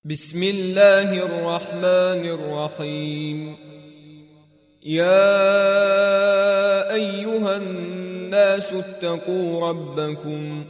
بسم الله الرحمن الرحيم. يا أيها الناس اتقوا ربكم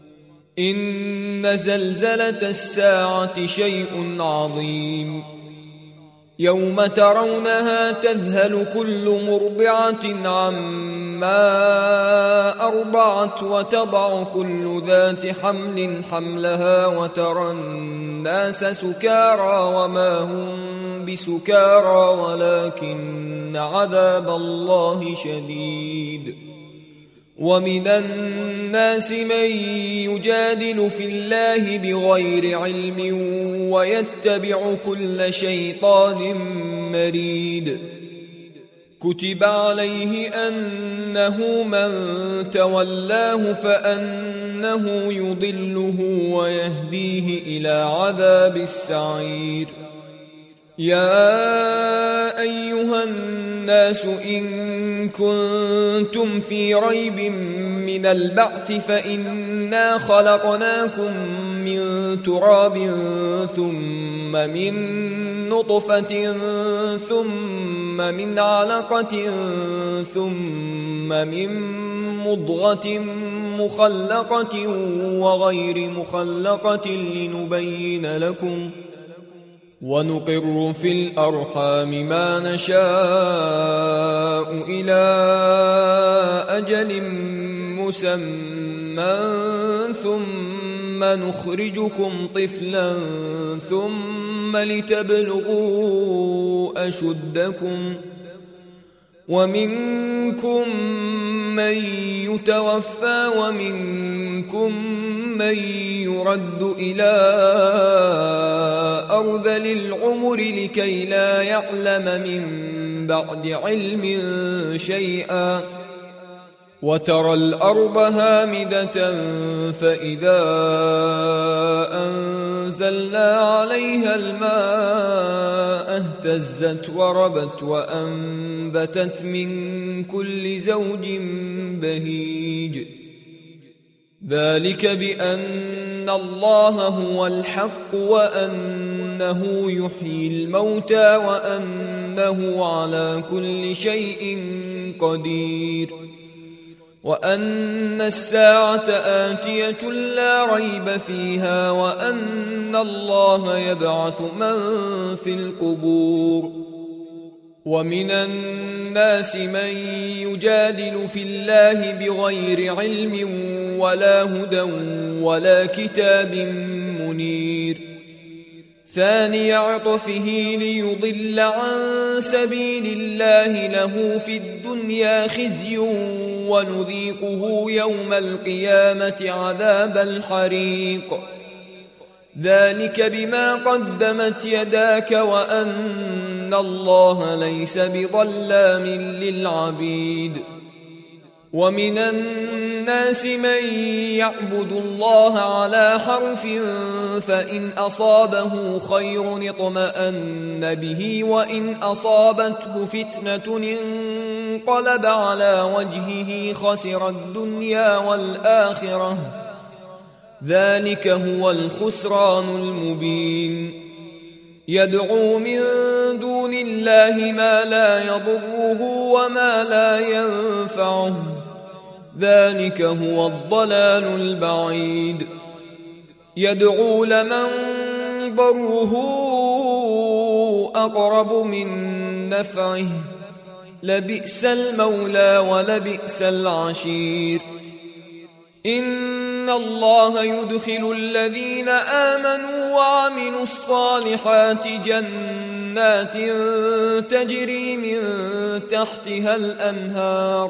إن زلزلة الساعة شيء عظيم يوم ترونها تذهل كل مرضعة عما أرضعت وتضع كل ذات حمل حملها وترى الناس سكارى وما هم بسكارى ولكن عذاب الله شديد. ومن الناس من يجادل في الله بغير علم ويتبع كل شيطان مريد. كتب عليه أنه من تولاه فأنه يضله ويهديه إلى عذاب السعير. يا أيها الناس إن كنتم في ريب من البعث فإنا خلقناكم من تراب ثم من نطفة ثم من علقة ثم من مضغة مخلقة وغير مخلقة لنبين لكم ونقر في الأرحام ما نشاء إلى أجل مسمى ثم نخرجكم طفلا ثم لتبلغوا أشدكم ومنكم من يتوفى ومنكم من يرد إلى أرذل العمر لكي لا يعلم من بعد علم شيئا. وترى الأرض هامدة فإذا أنزلنا عليها الماء اهتزت وربت وأنبتت من كل زوج بهيج. ذلك بأن الله هو الحق وأنه يحيي الموتى وأنه على كل شيء قدير وأن الساعة آتية لا ريب فيها وأن الله يبعث من في القبور. ومن الناس من يجادل في الله بغير علم ولا هدى ولا كتاب منير. ثاني عطفه ليضل عن سبيل الله له في الدنيا خزي ونذيقه يوم القيامة عذاب الحريق. ذلك بما قدمت يداك وأن الله ليس بظلام للعبيد. ومن الناس من يعبد الله على حرف فإن أصابه خير اطمأن به وإن أصابته فتنة انقلب على وجهه خسر الدنيا والآخرة. ذلك هو الخسران المبين. يدعو من دون الله ما لا يضره وما لا ينفعه. ذلك هو الضلال البعيد. يدعو لمن ضره أقرب من نفعه. لبئس المولى ولبئس العشير. إن الله يدخل الذين آمنوا وعملوا الصالحات جنات تجري من تحتها الأنهار.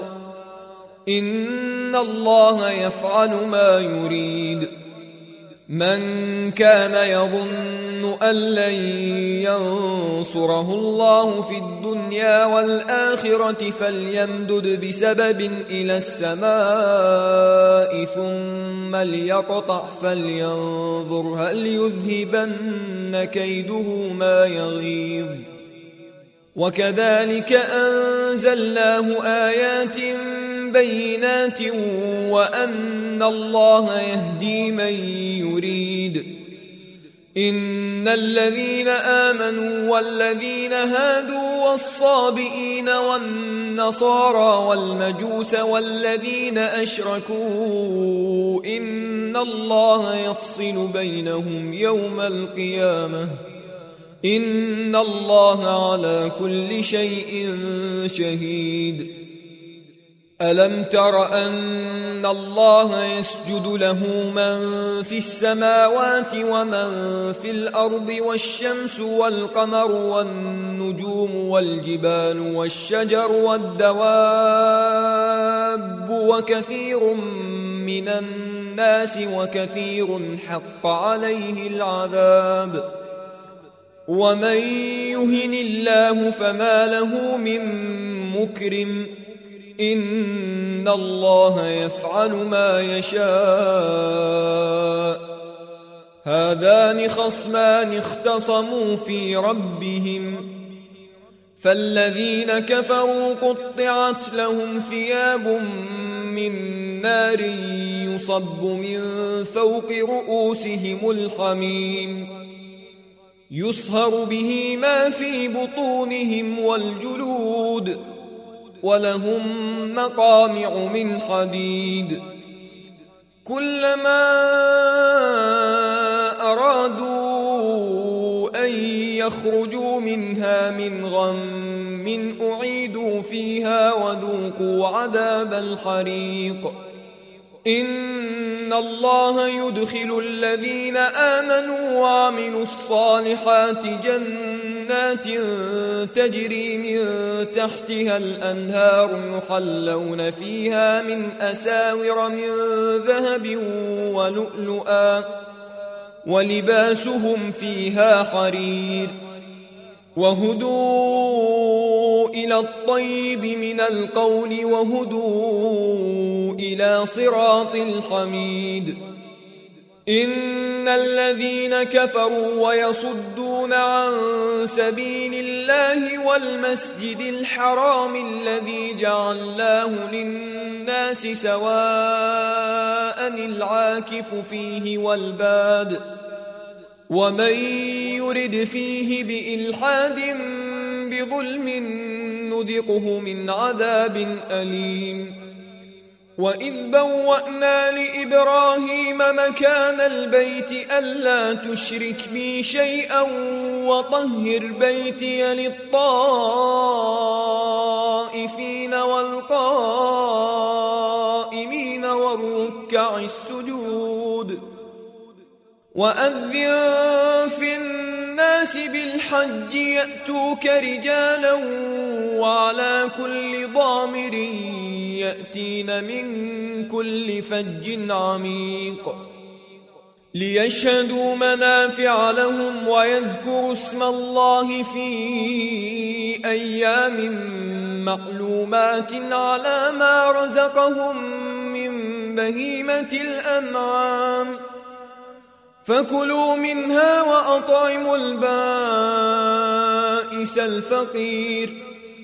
إن الله يفعل ما يريد. من كان يظن أن لن ينصره الله في الدنيا والآخرة فليمدد بسبب إلى السماء ثم ليقطع فلينظر هل يذهبن كيده ما يغيظ. وكذلك أنزلناه آيات بينات وأن الله يهدي من يريد إن الذين آمنوا والذين هادوا والصابئين والنصارى والمجوس والذين أشركوا إن الله يفصل بينهم يوم القيامة إن الله على كل شيء شهيد. ألم تر أن الله يسجد له من في السماوات ومن في الأرض والشمس والقمر والنجوم والجبال والشجر والدواب وكثير من الناس وكثير حق عليه العذاب ومن يهن الله فما له من مكرم إن الله يفعل ما يشاء. هذان خصمان اختصموا في ربهم فالذين كفروا قطعت لهم ثياب من نار يصب من فوق رؤوسهم الحميم يصهر به ما في بطونهم والجلود ولهم مقامع من حديد كلما أرادوا أن يخرجوا منها من غم أعيدوا فيها وذوقوا عذاب الحريق. إن الله يدخل الذين آمنوا وعملوا الصالحات جنات تجري من تحتها الأنهار يحلون فيها من أساور من ذهب ولؤلؤا ولباسهم فيها حرير وهدوا إلى الطيب من القول وهدوا إلى صراط الحميد. إن الذين كفروا ويصدون عن سبيل الله والمسجد الحرام الذي جعلناه للناس سواء العاكف فيه والباد ومن يرد فيه بإلحاد بظلم نذقه من عذاب أليم. وإذ بوأنا لإبراهيم مكان البيت ألا تشرك بي شيئا وطهر بيتي للطائفين والقائمين والركع السجود وأذن في الناس بالحج يأتوك رجالا وعلى كل ضامر يأتين من كل فج عميق ليشهدوا منافع لهم ويذكروا اسم الله في أيام معلومات على ما رزقهم من بهيمة الأنعام فكلوا منها وأطعموا البائس الفقير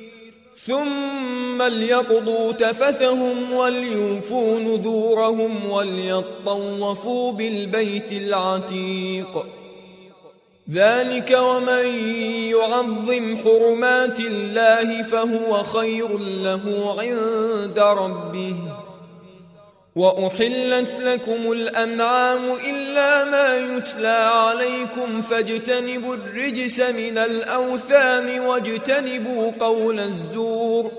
ثم ليقضوا تفثهم وليوفوا نذورهم وليطوفوا بالبيت العتيق. ذلك ومن يعظم حرمات الله فهو خير له عند ربه. وأحلت لكم الأنعام إلا ما يتلى عليكم فاجتنبوا الرجس من الأوثان واجتنبوا قول الزور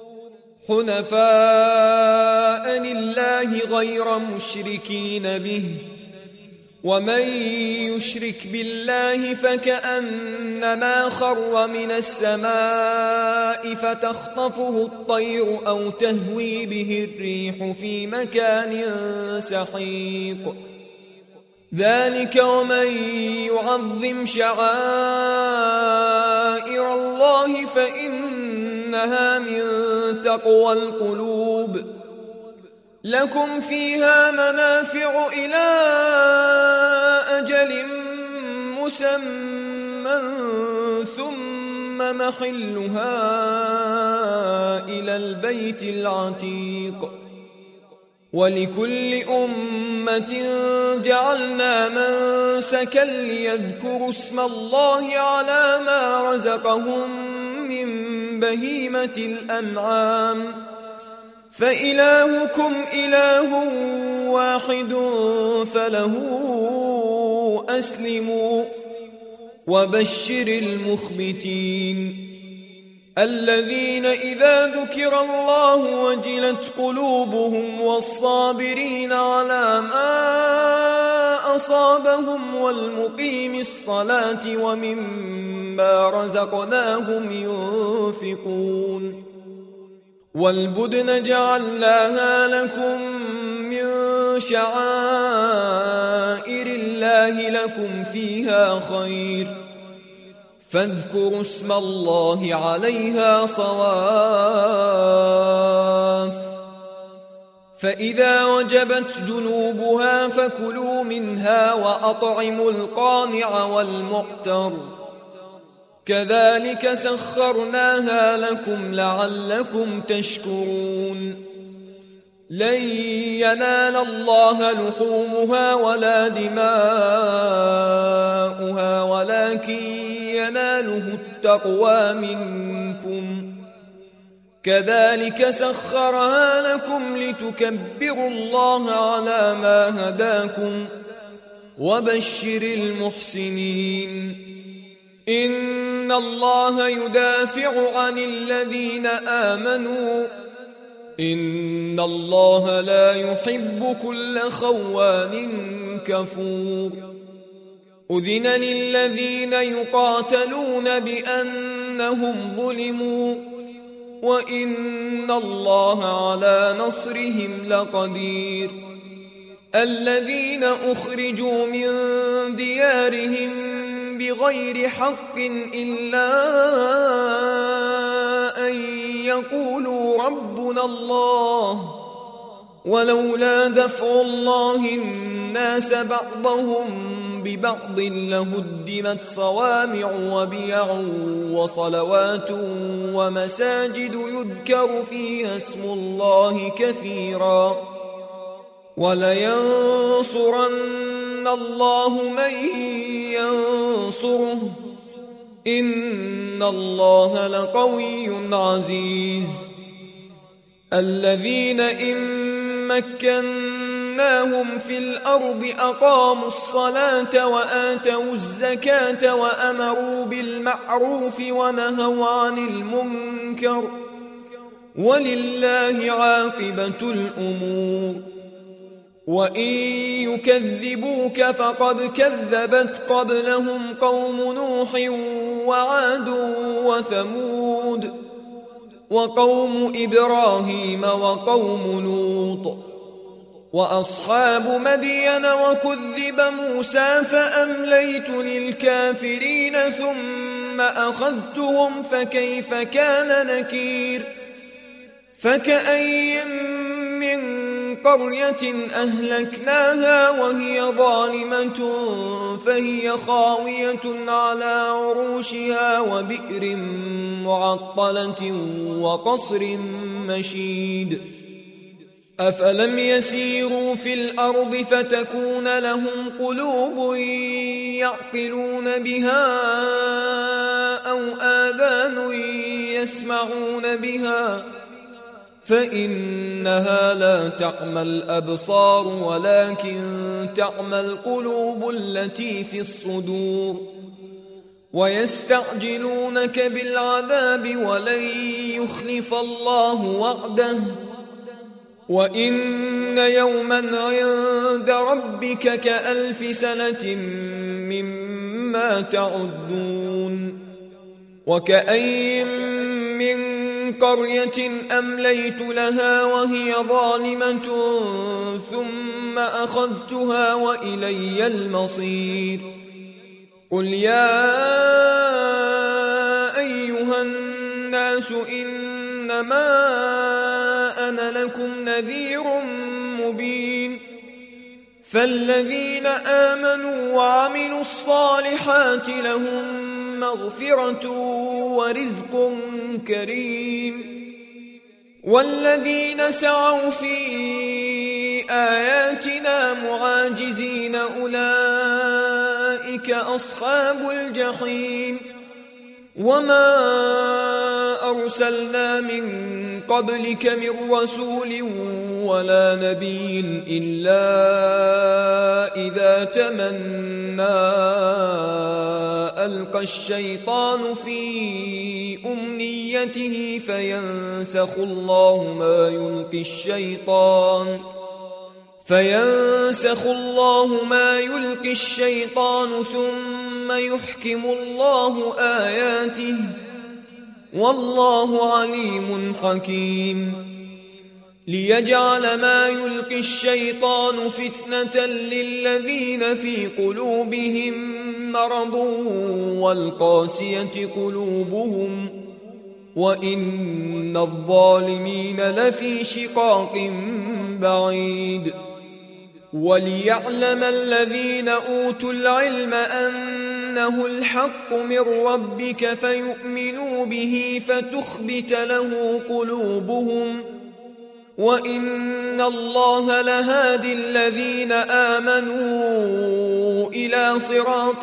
حنفاء لله غير مشركين به ومن يشرك بالله فكأنما خر من السماء فتخطفه الطير أو تهوي به الريح في مكان سحيق. ذلك ومن يعظم شعائر الله فإنها من تقوى القلوب. لكم فيها منافع إلى أجل مسمى ثم محلها إلى البيت العتيق. ولكل أمة جعلنا منسكا ليذكروا اسم الله على ما رزقهم من بهيمة الأنعام فإلهكم إله واحد فله أسلموا وبشر المخبتين الذين إذا ذكر الله وجلت قلوبهم والصابرين على ما أصابهم والمقيم الصلاة ومما رزقناهم ينفقون والبدن جعلناها لكم من شعائر الله لكم فيها خير فاذكروا اسم الله عليها صواف فإذا وجبت جنوبها فكلوا منها وأطعموا القانع والمعتر كذلك سخرناها لكم لعلكم تشكرون لن ينال الله لحومها ولا دماؤها ولكن يناله التقوى منكم كذلك سخرها لكم لتكبروا الله على ما هداكم وبشر المحسنين إن الله يدافع عن الذين آمنوا إن الله لا يحب كل خوان كفور أذن للذين يقاتلون بأنهم ظلموا وإن الله على نصرهم لقدير الذين أخرجوا من ديارهم بغير حق إلا أن يقولوا ربنا الله ولولا دفع الله الناس بعضهم ببعض لهدمت صوامع وبيع وصلوات ومساجد يذكر فيها اسم الله كثيرا ولينصرن الله من ينصره إن الله لقوي عزيز الذين إن مكناهم في الأرض أقاموا الصلاة وآتوا الزكاة وأمروا بالمعروف ونهوا عن المنكر ولله عاقبة الأمور وإن يكذبوك فقد كذبت قبلهم قوم نوح وعاد وثمود وقوم إبراهيم وقوم لوط وأصحاب مدين وكذب موسى فأمليت للكافرين ثم أخذتهم فكيف كان نكير فكأي من قرية أهلكناها وهي ظالمة فهي خاوية على عروشها وبئر معطلة وقصر مشيد أفلم يسيروا في الأرض فتكون لهم قلوب يعقلون بها أو آذان يسمعون بها فإنها لا تعمى الأبصار ولكن تعمى القلوب التي في الصدور ويستعجلونك بالعذاب ولن يخلف الله وعده وإن يوما عند ربك كألف سنة مما تعدون وكأي من قرية أمليت لها وهي ظالمة ثم أخذتها وإلي المصير قل يا أيها الناس إنما أنا لكم نذير مبين فالذين آمنوا وعملوا الصالحات لهم مغفرة ورزق كريم والذين سعوا في بآياتنا معاجزين أولئك أصحاب الجحيم وما أرسلنا من قبلك من رسول ولا نبي إلا إذا تمنى ألقى الشيطان في أمنيته فينسخ الله ما يلقي الشيطان ثم يحكم الله آياته والله عليم حكيم ليجعل ما يلقي الشيطان فتنة للذين في قلوبهم مرض والقاسية قلوبهم وإن الظالمين لفي شقاق بعيد وليعلم الذين أوتوا العلم أنه الحق من ربك فيؤمنوا به فتخبت له قلوبهم وإن الله لهادي الذين آمنوا إلى صراط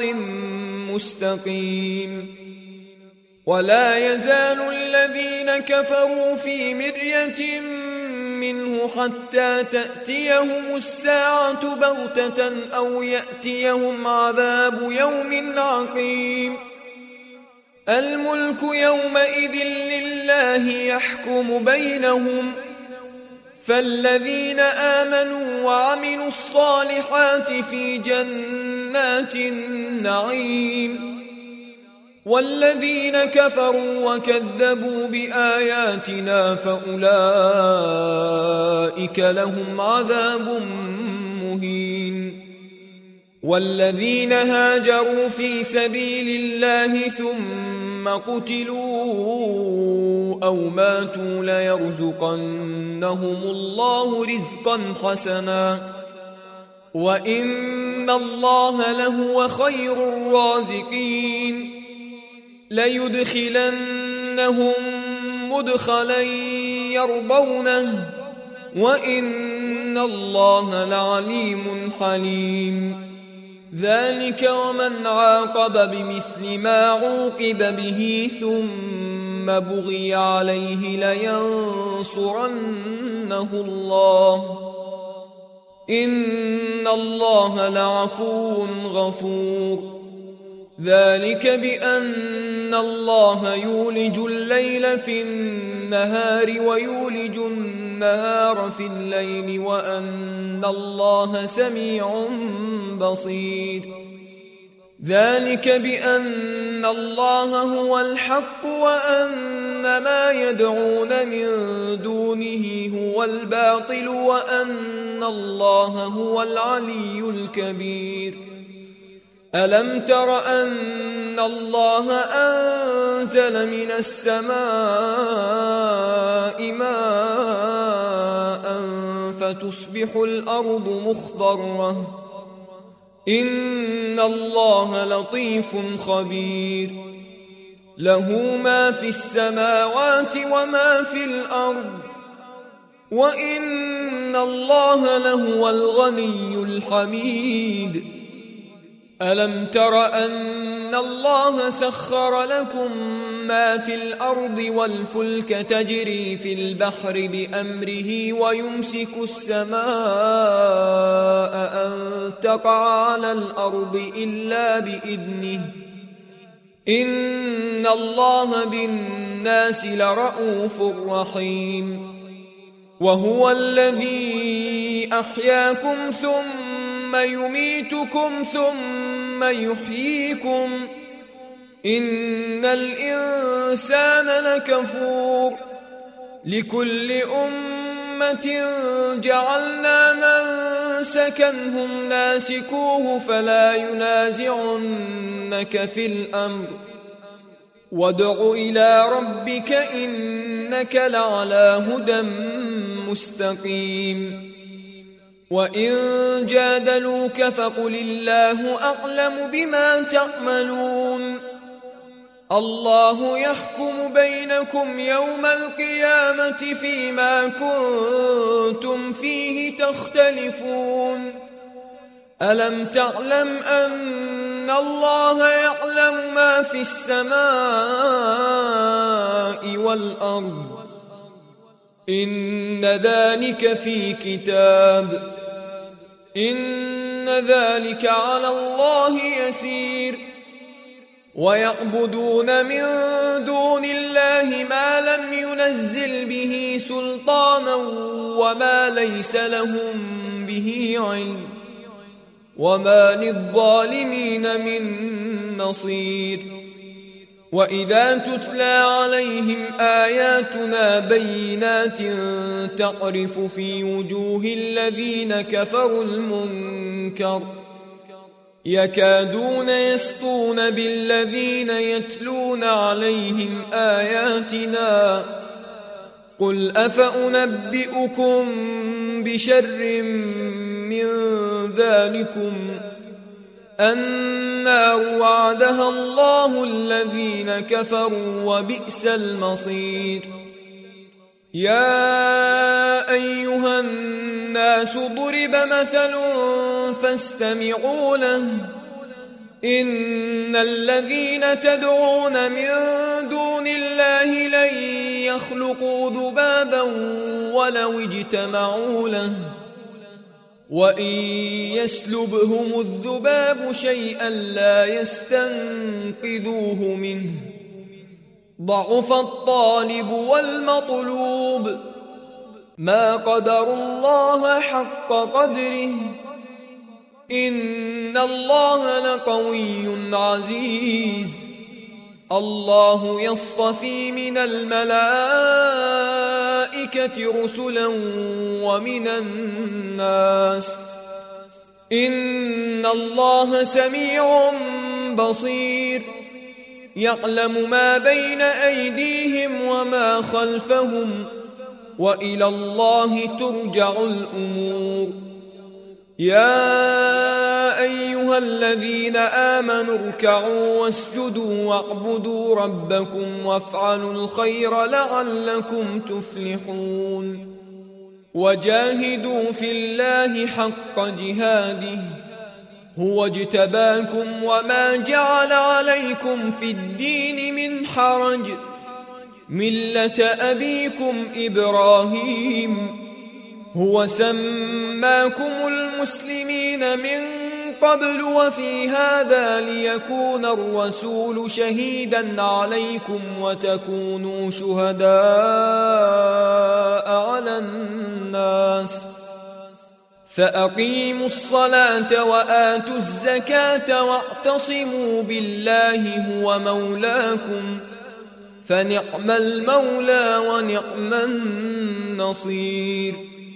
مستقيم ولا يزال الذين كفروا في مرية منه حتى تأتيهم الساعة بغتة أو يأتيهم عذاب يوم عقيم الملك يومئذ لله يحكم بينهم فالذين آمنوا وعملوا الصالحات في جنات النعيم والذين كفروا وكذبوا بآياتنا فأولئك لهم عذاب مهين والذين هاجروا في سبيل الله ثم قتلوا أو ماتوا ليرزقنهم الله رزقا حسنا وإن الله لهو خير الرازقين ليدخلنهم مدخلا يرضونه وإن الله لعليم حليم ذلك ومن عاقب بمثل ما عوقب به ثم بغي عليه لينصرنه الله إن الله لعفو غفور ذلك بأن الله يولج الليل في النهار ويولج النهار في الليل وأن الله سميع بصير ذلك بأن الله هو الحق وأن ما يدعون من دونه هو الباطل وأن الله هو العلي الكبير ألم تر أن الله أنزل من السماء ماء فتصبح الأرض مخضرة إن الله لطيف خبير له ما في السماوات وما في الأرض وإن الله لهو الغني الحميد ألم تر أن الله سخر لكم ما في الأرض والفلك تجري في البحر بأمره ويمسك السماء أن تقع على الأرض إلا بإذنه إن الله بالناس لرءوف رحيم وهو الذي أحياكم ثم يميتكم ثم يحييكم إن الإنسان لكفور لكل أمة جعلنا منسكا هم ناسكوه فلا ينازعنك في الأمر وادع إلى ربك إنك لعلى هدى مستقيم وإن جادلوك فقل الله أعلم بما تعملون الله يحكم بينكم يوم القيامة فيما كنتم فيه تختلفون ألم تعلم أن الله يعلم ما في السماء والأرض إن ذلك في كتاب إن ذلك على الله يسير ويعبدون من دون الله ما لم ينزل به سلطانا وما ليس لهم به علم وما للظالمين من نصير وإذا تتلى عليهم آياتنا بينات تعرف في وجوه الذين كفروا المنكر يكادون يسطون بالذين يتلون عليهم آياتنا قل أفأنبئكم بشر من ذلكم النار وعدها الله الذين كفروا وبئس المصير يا أيها الناس ضرب مثل فاستمعوا له إن الذين تدعون من دون الله لن يخلقوا ذبابا ولو اجتمعوا له وإن يسلبهم الذباب شيئا لا يستنقذوه منه ضعف الطالب والمطلوب ما قدروا الله حق قدره إن الله لقوي عزيز الله يصطفي من الملائكة رسلا ومن الناس إن الله سميع بصير يعلم ما بين أيديهم وما خلفهم وإلى الله ترجع الأمور يا أيها الذين آمنوا اركعوا واسجدوا واعبدوا ربكم وافعلوا الخير لعلكم تفلحون وجاهدوا في الله حق جهاده هو اجتباكم وما جعل عليكم في الدين من حرج ملة أبيكم إبراهيم هو سماكم المسلمين من قبل وفي هذا ليكون الرسول شهيدا عليكم وتكونوا شهداء على الناس فأقيموا الصلاة وآتوا الزكاة واعتصموا بالله هو مولاكم فنعم المولى ونعم النصير